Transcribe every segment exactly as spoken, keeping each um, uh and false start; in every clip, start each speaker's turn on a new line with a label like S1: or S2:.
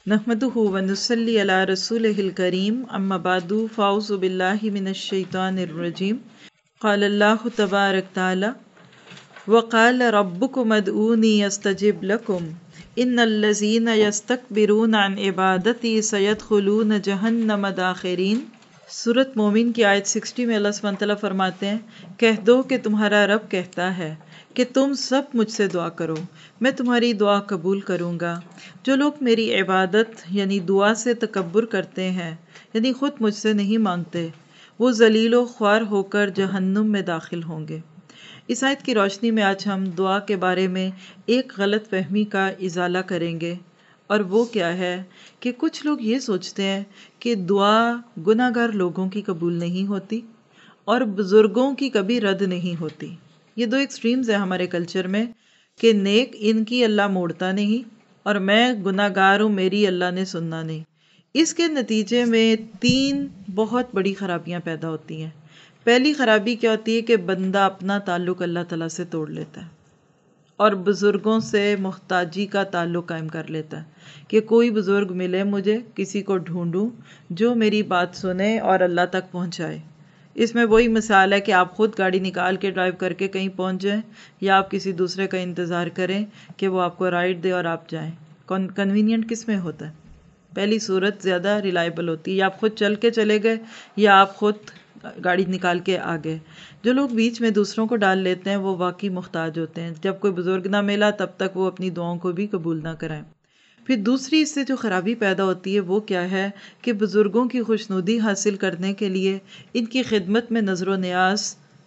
S1: نحمدہ ونصلی علی رسولہ الکریم اما بعد فاعوذ باللہ من الشیطان الرجیم قال اللہ تبارک تعالی وقال ربکم ادعونی استجب لکم ان الذین یستکبرون عن عبادتی سیدخلون جہنم داخرین۔ سورۃ مومن کی آیت سکسٹی میں اللہ سبحانہ تعالیٰ فرماتے ہیں کہہ دو کہ تمہارا رب کہتا ہے کہ تم سب مجھ سے دعا کرو، میں تمہاری دعا قبول کروں گا۔ جو لوگ میری عبادت یعنی دعا سے تکبر کرتے ہیں، یعنی خود مجھ سے نہیں مانگتے، وہ ذلیل و خوار ہو کر جہنم میں داخل ہوں گے۔ اس آیت کی روشنی میں آج ہم دعا کے بارے میں ایک غلط فہمی کا ازالہ کریں گے، اور وہ کیا ہے کہ کچھ لوگ یہ سوچتے ہیں کہ دعا گناہ گار لوگوں کی قبول نہیں ہوتی اور بزرگوں کی کبھی رد نہیں ہوتی۔ یہ دو ایکسٹریمز ہیں ہمارے کلچر میں کہ نیک ان کی اللہ موڑتا نہیں اور میں گناہ گار ہوں، میری اللہ نے سننا نہیں۔ اس کے نتیجے میں تین بہت بڑی خرابیاں پیدا ہوتی ہیں۔ پہلی خرابی کیا ہوتی ہے کہ بندہ اپنا تعلق اللہ تعالیٰ سے توڑ لیتا ہے اور بزرگوں سے محتاجی کا تعلق قائم کر لیتا ہے کہ کوئی بزرگ ملے، مجھے کسی کو ڈھونڈوں جو میری بات سنے اور اللہ تک پہنچائے۔ اس میں وہی مثال ہے کہ آپ خود گاڑی نکال کے ڈرائیو کر کے کہیں پہنچ جائیں یا آپ کسی دوسرے کا انتظار کریں کہ وہ آپ کو رائڈ دے اور آپ جائیں۔ کنوینئنٹ کس میں ہوتا ہے؟ پہلی صورت زیادہ ریلائبل ہوتی ہے، یا آپ خود چل کے چلے گئے یا آپ خود گاڑی نکال کے آ گئے۔ جو لوگ بیچ میں دوسروں کو ڈال لیتے ہیں وہ واقعی محتاج ہوتے ہیں، جب کوئی بزرگ نہ ملا تب تک وہ اپنی دعاؤں کو بھی قبول نہ کرائیں۔ پھر دوسری اس سے جو خرابی پیدا ہوتی ہے وہ کیا ہے کہ بزرگوں کی خوشنودی حاصل کرنے کے لیے ان کی خدمت میں نظر و نیاز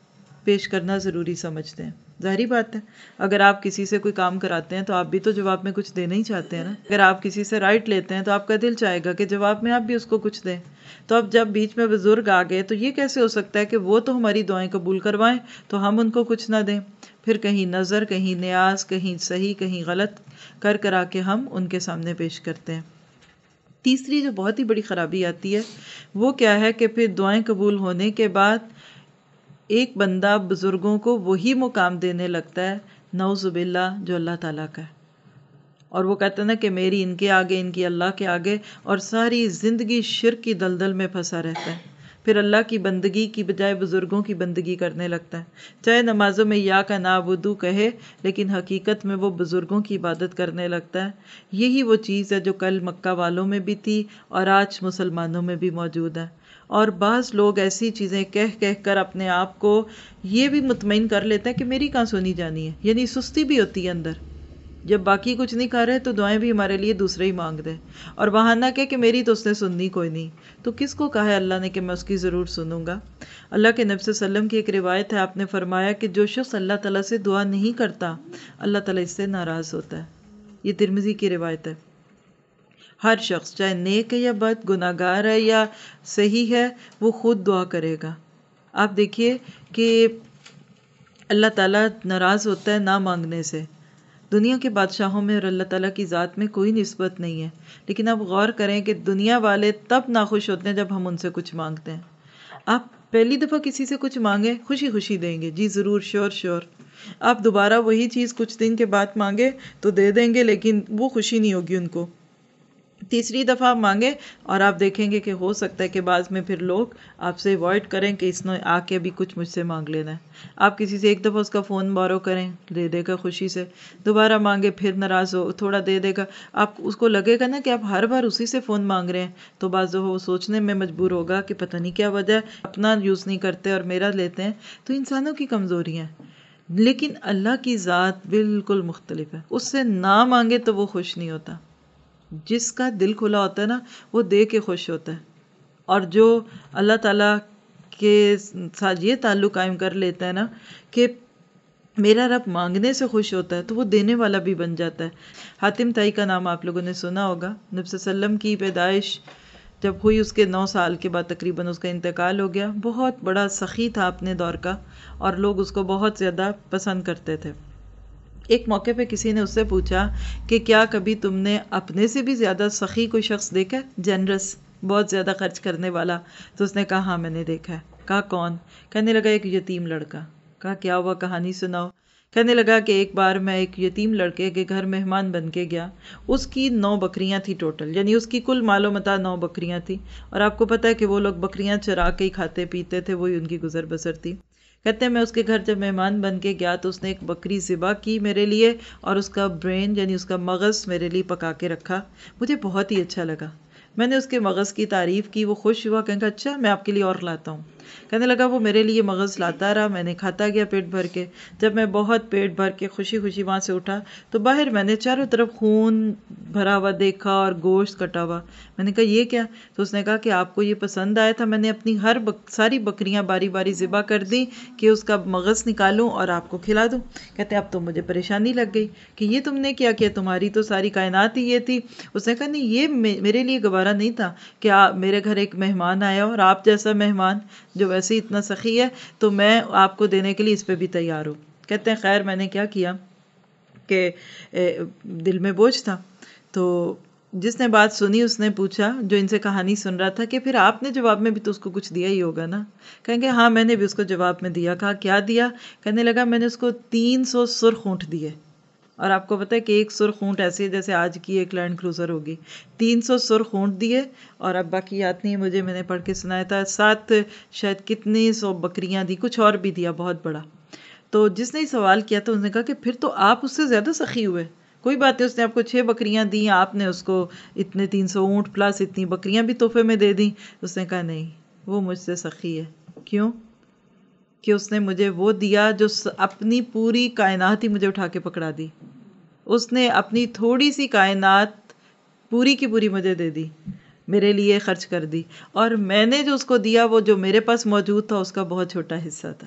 S1: پیش کرنا ضروری سمجھتے ہیں۔ ظاہری بات ہے، اگر آپ کسی سے کوئی کام کراتے ہیں تو آپ بھی تو جواب میں کچھ دینا ہی چاہتے ہیں نا۔ اگر آپ کسی سے رائٹ لیتے ہیں تو آپ کا دل چاہے گا کہ جواب میں آپ بھی اس کو کچھ دیں۔ تو اب جب بیچ میں بزرگ آ گئے تو یہ کیسے ہو سکتا ہے کہ وہ تو ہماری دعائیں قبول کروائیں تو ہم ان کو کچھ نہ دیں؟ پھر کہیں نظر، کہیں نیاز، کہیں صحیح کہیں غلط کر کرا کے ہم ان کے سامنے پیش کرتے ہیں۔ تیسری جو بہت ہی بڑی خرابی آتی ہے وہ کیا ہے کہ پھر دعائیں قبول ہونے کے بعد ایک بندہ بزرگوں کو وہی مقام دینے لگتا ہے نعوذ باللہ جو اللہ تعالیٰ کا ہے، اور وہ کہتا ہے نا کہ میری ان کے آگے، ان کی اللہ کے آگے، اور ساری زندگی شرک کی دلدل میں پھنسا رہتا ہے۔ پھر اللہ کی بندگی کی بجائے بزرگوں کی بندگی کرنے لگتا ہے، چاہے نمازوں میں یا کا نعبدو کہے لیکن حقیقت میں وہ بزرگوں کی عبادت کرنے لگتا ہے۔ یہی وہ چیز ہے جو کل مکہ والوں میں بھی تھی اور آج مسلمانوں میں بھی موجود ہے۔ اور بعض لوگ ایسی چیزیں کہہ کہہ کر اپنے آپ کو یہ بھی مطمئن کر لیتے ہیں کہ میری کہاں سنی جانی ہے، یعنی سستی بھی ہوتی ہے اندر۔ جب باقی کچھ نہیں کر رہے تو دعائیں بھی ہمارے لیے دوسرے ہی مانگ دیں، اور بہانہ کہ کہ میری تو اس نے سننی کوئی نہیں۔ تو کس کو کہا ہے اللہ نے کہ میں اس کی ضرور سنوں گا؟ اللہ کے نبی صلی اللہ علیہ وسلم کی ایک روایت ہے، آپ نے فرمایا کہ جو شخص اللہ تعالیٰ سے دعا نہیں کرتا اللہ تعالیٰ اس سے ناراض ہوتا ہے۔ یہ ترمذی کی روایت ہے۔ ہر شخص چاہے نیک ہے یا بد، گناہ گار ہے یا صحیح ہے، وہ خود دعا کرے گا۔ آپ دیکھیے کہ اللہ تعالیٰ ناراض ہوتا ہے نہ مانگنے سے۔ دنیا کے بادشاہوں میں اور اللہ تعالیٰ کی ذات میں کوئی نسبت نہیں ہے، لیکن آپ غور کریں کہ دنیا والے تب ناخوش ہوتے ہیں جب ہم ان سے کچھ مانگتے ہیں۔ آپ پہلی دفعہ کسی سے کچھ مانگیں خوشی خوشی دیں گے، جی ضرور، شور شور۔ آپ دوبارہ وہی چیز کچھ دن کے بعد مانگے تو دے دیں گے، لیکن وہ خوشی نہیں ہوگی ان کو۔ تیسری دفعہ مانگے اور آپ دیکھیں گے کہ ہو سکتا ہے کہ بعض میں پھر لوگ آپ سے اوائڈ کریں کہ اس نے آ کے ابھی کچھ مجھ سے مانگ لینا ہے۔ آپ کسی سے ایک دفعہ اس کا فون بورو کریں، دے دے گا خوشی سے، دوبارہ مانگے پھر ناراض ہو، تھوڑا دے دے گا۔ آپ اس کو لگے گا نا کہ آپ ہر بار اسی سے فون مانگ رہے ہیں، تو بعض وہ سوچنے میں مجبور ہوگا کہ پتہ نہیں کیا وجہ ہے، اپنا یوز نہیں کرتے اور میرا لیتے ہیں۔ تو انسانوں کی کمزوریاں ہیں، لیکن اللہ کی ذات بالکل مختلف ہے۔ اس سے نہ مانگے تو وہ خوش نہیں ہوتا۔ جس کا دل کھلا ہوتا ہے نا وہ دے کے خوش ہوتا ہے، اور جو اللہ تعالیٰ کے ساتھ یہ تعلق قائم کر لیتا ہے نا کہ میرا رب مانگنے سے خوش ہوتا ہے تو وہ دینے والا بھی بن جاتا ہے۔ حاتم طائی کا نام آپ لوگوں نے سنا ہوگا۔ نبی صلی اللہ علیہ وسلم کی پیدائش جب ہوئی اس کے نو سال کے بعد تقریباً اس کا انتقال ہو گیا۔ بہت بڑا سخی تھا اپنے دور کا، اور لوگ اس کو بہت زیادہ پسند کرتے تھے۔ ایک موقع پہ کسی نے اس سے پوچھا کہ کیا کبھی تم نے اپنے سے بھی زیادہ سخی کوئی شخص دیکھا ہے، جنرس، بہت زیادہ خرچ کرنے والا؟ تو اس نے کہا ہاں میں نے دیکھا ہے۔ کہا کون؟ کہنے لگا ایک یتیم لڑکا۔ کہا کیا ہوا، کہانی سناؤ۔ کہنے لگا کہ ایک بار میں ایک یتیم لڑکے کے گھر مہمان بن کے گیا، اس کی نو بکریاں تھیں ٹوٹل، یعنی اس کی کل مال و متاع نو بکریاں تھیں، اور آپ کو پتہ ہے کہ وہ لوگ بکریاں چرا کے ہی کھاتے پیتے تھے، وہی ان کی گزر بسر تھی۔ کہتے ہیں میں اس کے گھر جب مہمان بن کے گیا تو اس نے ایک بکری ذبح کی میرے لیے، اور اس کا برین یعنی اس کا مغز میرے لیے پکا کے رکھا۔ مجھے بہت ہی اچھا لگا، میں نے اس کے مغز کی تعریف کی، وہ خوش ہوا، کہنے لگا اچھا میں آپ کے لیے اور لاتا ہوں۔ کہنے لگا وہ میرے لیے مغز لاتا رہا، میں نے کھاتا گیا پیٹ بھر کے۔ جب میں بہت پیٹ بھر کے خوشی خوشی وہاں سے اٹھا تو باہر میں نے چاروں طرف خون بھرا ہوا دیکھا اور گوشت کٹا ہوا۔ میں نے کہا یہ کیا؟ تو اس نے کہا کہ آپ کو یہ پسند آیا تھا، میں نے اپنی ہر بک ساری بکریاں باری باری ذبح کر دی کہ اس کا مغز نکالوں اور آپ کو کھلا دوں۔ کہتے اب تو مجھے پریشانی لگ گئی کہ یہ تم نے کیا کیا، تمہاری تو ساری کائنات ہی یہ تھی۔ اس نے کہا نہیں، یہ میرے لیے گوارا نہیں تھا کہ میرے گھر ایک مہمان آیا اور آپ جیسا مہمان جو ویسے ہی اتنا سخی ہے، تو میں آپ کو دینے کے لیے اس پہ بھی تیار ہوں۔ کہتے ہیں خیر میں نے کیا کیا کہ دل میں بوجھ تھا، تو جس نے بات سنی اس نے پوچھا، جو ان سے کہانی سن رہا تھا، کہ پھر آپ نے جواب میں بھی تو اس کو کچھ دیا ہی ہوگا نا؟ کہیں گے ہاں میں نے بھی اس کو جواب میں دیا۔ کہا کیا دیا؟ کہنے لگا میں نے اس کو تین سو سرخ اونٹ دیے، اور آپ کو پتہ ہے کہ ایک سرخ اونٹ ایسی ہے جیسے آج کی ایک لینڈ کروزر ہوگی۔ تین سو سرخ اونٹ دیے، اور اب باقی یاد نہیں مجھے، میں نے پڑھ کے سنایا تھا، سات شاید کتنی سو بکریاں دی، کچھ اور بھی دیا بہت بڑا۔ تو جس نے سوال کیا تھا اس نے کہا کہ پھر تو آپ اس سے زیادہ سخی ہوئے۔ کوئی بات نہیں، اس نے آپ کو چھ بکریاں دی، آپ نے اس کو اتنے تین سو اونٹ پلس اتنی بکریاں بھی تحفے میں دے دیں۔ اس نے کہا نہیں، وہ مجھ سے سخی ہے۔ کیوں؟ کہ اس نے مجھے وہ دیا جو اپنی پوری کائنات ہی مجھے اٹھا کے پکڑا دی۔ اس نے اپنی تھوڑی سی کائنات پوری کی پوری مجھے دے دی، میرے لیے خرچ کر دی، اور میں نے جو اس کو دیا وہ جو میرے پاس موجود تھا اس کا بہت چھوٹا حصہ تھا۔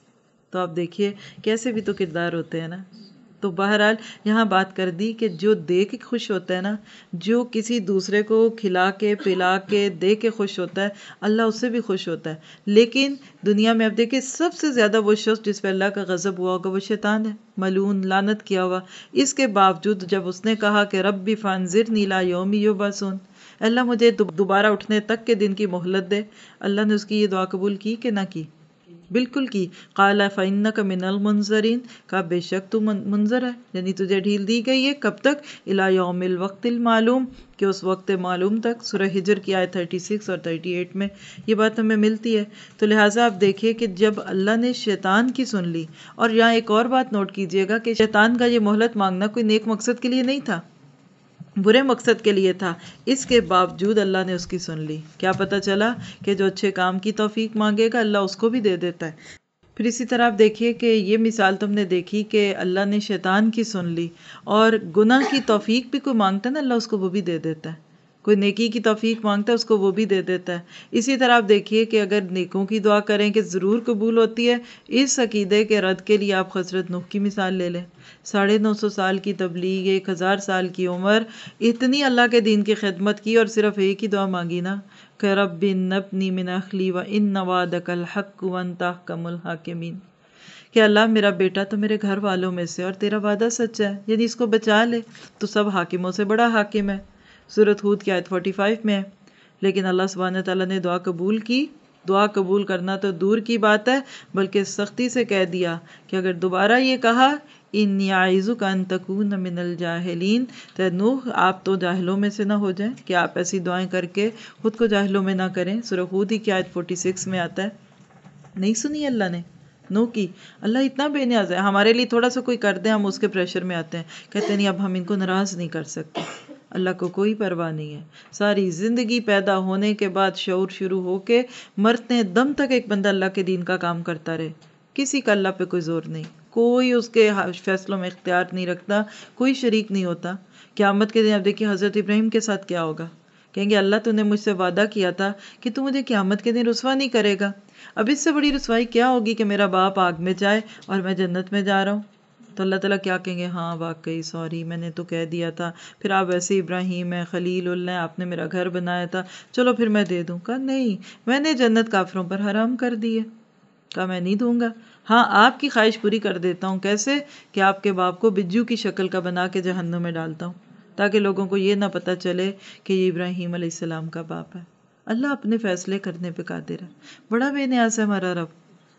S1: تو آپ دیکھیے کیسے بھی تو کردار ہوتے ہیں نا۔ تو بہرحال یہاں بات کر دی کہ جو دے کے خوش ہوتا ہے نا، جو کسی دوسرے کو کھلا کے پلا کے دے کے خوش ہوتا ہے، اللہ اس سے بھی خوش ہوتا ہے۔ لیکن دنیا میں اب دیکھیں سب سے زیادہ وہ شخص جس پہ اللہ کا غضب ہوا ہوگا وہ شیطان ہے، ملعون، لعنت کیا ہوا۔ اس کے باوجود جب اس نے کہا کہ ربی فانظرنی الی یوم یبعثون، اللہ مجھے دوبارہ اٹھنے تک کے دن کی مہلت دے، اللہ نے اس کی یہ دعا قبول کی کہ نہ کی؟ بالکل کی۔ قال فإنک من المنظرین، کہا بے شک تو منظر ہے، یعنی تجھے ڈھیل دی گئی ہے، کب تک؟ الی یوم الوقت المعلوم، کہ اس وقت معلوم تک۔ سورہ ہجر کی آیت چھتیس اور اڑتیس میں یہ بات ہمیں ملتی ہے۔ تو لہٰذا آپ دیکھیے کہ جب اللہ نے شیطان کی سن لی، اور یہاں ایک اور بات نوٹ کیجئے گا کہ شیطان کا یہ مہلت مانگنا کوئی نیک مقصد کے لیے نہیں تھا، برے مقصد کے لیے تھا، اس کے باوجود اللہ نے اس کی سن لی۔ کیا پتہ چلا کہ جو اچھے کام کی توفیق مانگے گا اللہ اس کو بھی دے دیتا ہے۔ پھر اسی طرح آپ دیکھیے کہ یہ مثال تم نے دیکھی کہ اللہ نے شیطان کی سن لی، اور گناہ کی توفیق بھی کوئی مانگتا ہے نا اللہ اس کو وہ بھی دے دیتا ہے، کوئی نیکی کی توفیق مانگتا ہے اس کو وہ بھی دے دیتا ہے۔ اسی طرح آپ دیکھیے کہ اگر نیکوں کی دعا کریں کہ ضرور قبول ہوتی ہے، اس عقیدے کے رد کے لیے آپ حضرت نوح کی مثال لے لیں۔ ساڑھے نو سو سال کی تبلیغ، ایک ہزار سال کی عمر، اتنی اللہ کے دین کی خدمت کی، اور صرف ایک ہی دعا مانگی نا کہ رب ابنی من اہلی وان وعدک الحق وانت احکم الحاکمین، کہ اللہ میرا بیٹا تو میرے گھر والوں میں سے اور تیرا وعدہ سچا ہے، یعنی اس کو بچا لے، تو سب حاکموں سے بڑا حاکم ہے۔ سورۃ ہود کی آیت پینتالیس میں ہے۔ لیکن اللہ سبحانہ تعالیٰ نے دعا قبول کی۔ دعا قبول کرنا تو دور کی بات ہے، بلکہ سختی سے کہہ دیا کہ اگر دوبارہ یہ کہا انی اعوذک ان تکون من الجاہلین، تو نوح آپ تو جاہلوں میں سے نہ ہو جائیں کہ آپ ایسی دعائیں کر کے خود کو جاہلوں میں نہ کریں۔ سورہ ہود کی آیت چھیالیس میں آتا ہے۔ نہیں سنی اللہ نے نو کی؟ اللہ اتنا بے نیاز ہے، ہمارے لیے تھوڑا سا کوئی کر دے ہم اس کے پریشر میں آتے ہیں، کہتے ہیں نہیں اب ہم ان کو ناراض نہیں کر سکتے۔ اللہ کو کوئی پرواہ نہیں ہے۔ ساری زندگی پیدا ہونے کے بعد شعور شروع ہو کے مرتے دم تک ایک بندہ اللہ کے دین کا کام کرتا رہے، کسی کا اللہ پہ کوئی زور نہیں، کوئی اس کے فیصلوں میں اختیار نہیں رکھتا، کوئی شریک نہیں ہوتا۔ قیامت کے دن اب دیکھیے حضرت ابراہیم کے ساتھ کیا ہوگا، کہیں گے اللہ تو نے مجھ سے وعدہ کیا تھا کہ تو مجھے قیامت کے دن رسوا نہیں کرے گا، اب اس سے بڑی رسوائی کیا ہوگی کہ میرا باپ آگ میں جائے اور میں جنت میں جا رہا ہوں؟ تو اللہ تعالیٰ کیا کہیں گے؟ ہاں واقعی سوری، میں نے تو کہہ دیا تھا، پھر آپ ویسے ابراہیم ہیں، خلیل اللہ، آپ نے میرا گھر بنایا تھا، چلو پھر میں دے دوں۔ کہا نہیں، میں نے جنت کافروں پر حرام کر دی ہے، کہا میں نہیں دوں گا۔ ہاں آپ کی خواہش پوری کر دیتا ہوں، کیسے؟ کہ آپ کے باپ کو بجو کی شکل کا بنا کے جہنم میں ڈالتا ہوں، تاکہ لوگوں کو یہ نہ پتہ چلے کہ یہ ابراہیم علیہ السلام کا باپ ہے۔ اللہ اپنے فیصلے کرنے پہ قادر ہے، بڑا بے نیاز ہے ہمارا رب۔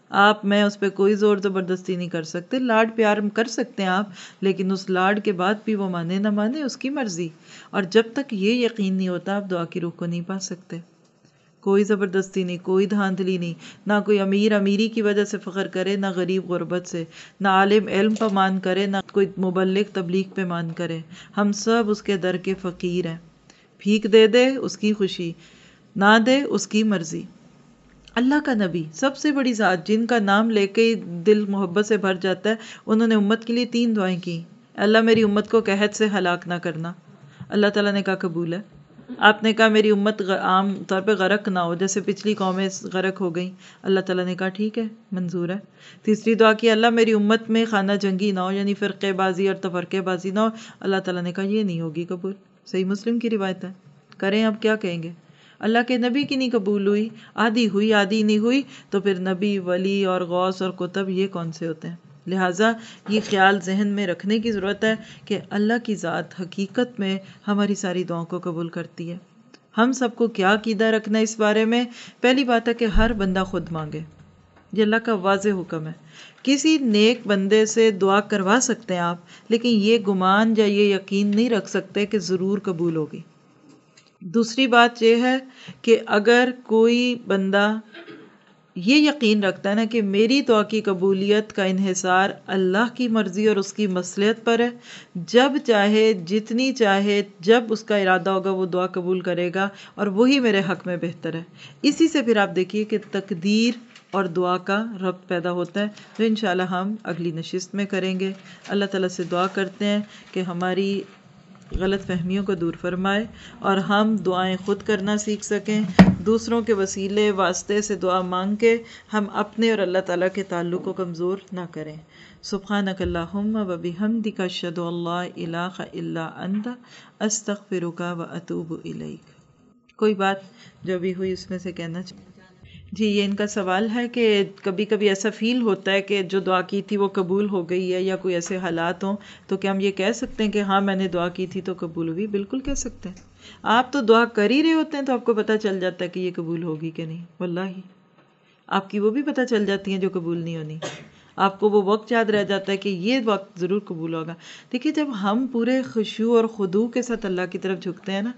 S1: آپ میں اس پہ کوئی زور زبردستی نہیں کر سکتے، لاڈ پیار کر سکتے ہیں آپ، لیکن اس لاڈ کے بعد بھی وہ مانے نہ مانے اس کی مرضی، اور جب تک یہ یقین نہیں ہوتا آپ دعا کی روح کو نہیں پا سکتے۔ کوئی زبردستی نہیں، کوئی دھاندلی نہیں، نہ کوئی امیر امیری کی وجہ سے فخر کرے، نہ غریب غربت سے، نہ عالم علم پہ مان کرے، نہ کوئی مبلغ تبلیغ پہ مان کرے۔ ہم سب اس کے در کے فقیر ہیں، بھیک دے دے اس کی خوشی، نہ دے اس کی مرضی۔ اللہ کا نبی، سب سے بڑی ذات جن کا نام لے کے دل محبت سے بھر جاتا ہے، انہوں نے امت کے لیے تین دعائیں کی۔ اللہ میری امت کو قحط سے ہلاک نہ کرنا، اللہ تعالیٰ نے کہا قبول ہے۔ آپ نے کہا میری امت عام طور پہ غرق نہ ہو، جیسے پچھلی قومیں غرق ہو گئیں، اللہ تعالیٰ نے کہا ٹھیک ہے، منظور ہے۔ تیسری دعا کی اللہ میری امت میں خانہ جنگی نہ ہو، یعنی فرقے بازی اور تفرقے بازی نہ ہو، اللہ تعالیٰ نے کہا یہ نہیں ہوگی قبول۔ صحیح مسلم کی روایت ہے، کریں اب کیا کہیں گے؟ اللہ کے نبی کی نہیں قبول ہوئی، آدھی ہوئی آدھی نہیں ہوئی، تو پھر نبی ولی اور غوث اور کتب یہ کون سے ہوتے ہیں؟ لہٰذا یہ خیال ذہن میں رکھنے کی ضرورت ہے کہ اللہ کی ذات حقیقت میں ہماری ساری دعاؤں کو قبول کرتی ہے۔ ہم سب کو کیا عقیدہ رکھنا ہے اس بارے میں؟ پہلی بات ہے کہ ہر بندہ خود مانگے، یہ اللہ کا واضح حکم ہے۔ کسی نیک بندے سے دعا کروا سکتے ہیں آپ، لیکن یہ گمان یا یہ یقین نہیں رکھ سکتے کہ ضرور قبول ہوگی۔ دوسری بات یہ ہے کہ اگر کوئی بندہ یہ یقین رکھتا ہے نا کہ میری دعا کی قبولیت کا انحصار اللہ کی مرضی اور اس کی مصلحت پر ہے، جب چاہے جتنی چاہے جب اس کا ارادہ ہوگا وہ دعا قبول کرے گا، اور وہی میرے حق میں بہتر ہے۔ اسی سے پھر آپ دیکھیے کہ تقدیر اور دعا کا ربط پیدا ہوتا ہے، جو انشاءاللہ ہم اگلی نشست میں کریں گے۔ اللہ تعالیٰ سے دعا کرتے ہیں کہ ہماری غلط فہمیوں کو دور فرمائے اور ہم دعائیں خود کرنا سیکھ سکیں، دوسروں کے وسیلے واسطے سے دعا مانگ کے ہم اپنے اور اللہ تعالیٰ کے تعلق کو کمزور نہ کریں۔ سبحانک اللہم و بحمدک اشہد ان لا الہ الا انت استغفرک و اتوب الیک۔ کوئی بات جو بھی ہوئی اس میں سے کہنا چاہیے؟ جی، یہ ان کا سوال ہے کہ کبھی کبھی ایسا فیل ہوتا ہے کہ جو دعا کی تھی وہ قبول ہو گئی ہے، یا کوئی ایسے حالات ہوں تو کیا ہم یہ کہہ سکتے ہیں کہ ہاں میں نے دعا کی تھی تو قبول ہوئی؟ بالکل کہہ سکتے ہیں۔ آپ تو دعا کر ہی رہے ہوتے ہیں تو آپ کو پتہ چل جاتا ہے کہ یہ قبول ہوگی کہ نہیں۔ واللہ آپ کی وہ بھی پتہ چل جاتی ہیں جو قبول نہیں ہونی، آپ کو وہ وقت یاد رہ جاتا ہے کہ یہ وقت ضرور قبول ہوگا۔ دیکھیے جب ہم پورے خشوع اور خضوع کے ساتھ اللہ کی طرف جھکتے ہیں نا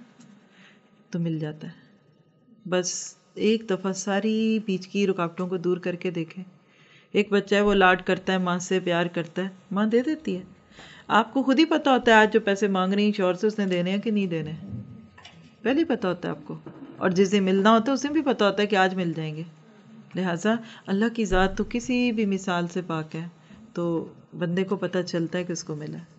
S1: تو مل جاتا ہے۔ بس ایک دفعہ ساری بیچ کی رکاوٹوں کو دور کر کے دیکھیں۔ ایک بچہ ہے وہ لاڈ کرتا ہے، ماں سے پیار کرتا ہے، ماں دے دیتی ہے۔ آپ کو خود ہی پتا ہوتا ہے آج جو پیسے مانگ رہی ہیں شوہر سے اس نے دینے ہیں کہ نہیں دینے، پہلے ہی پتا ہوتا ہے آپ کو، اور جس دن ملنا ہوتا ہے اسے بھی پتا ہوتا ہے کہ آج مل جائیں گے۔ لہٰذا اللہ کی ذات تو کسی بھی مثال سے پاک ہے، تو بندے کو پتہ چلتا ہے کہ اس کو ملا ہے۔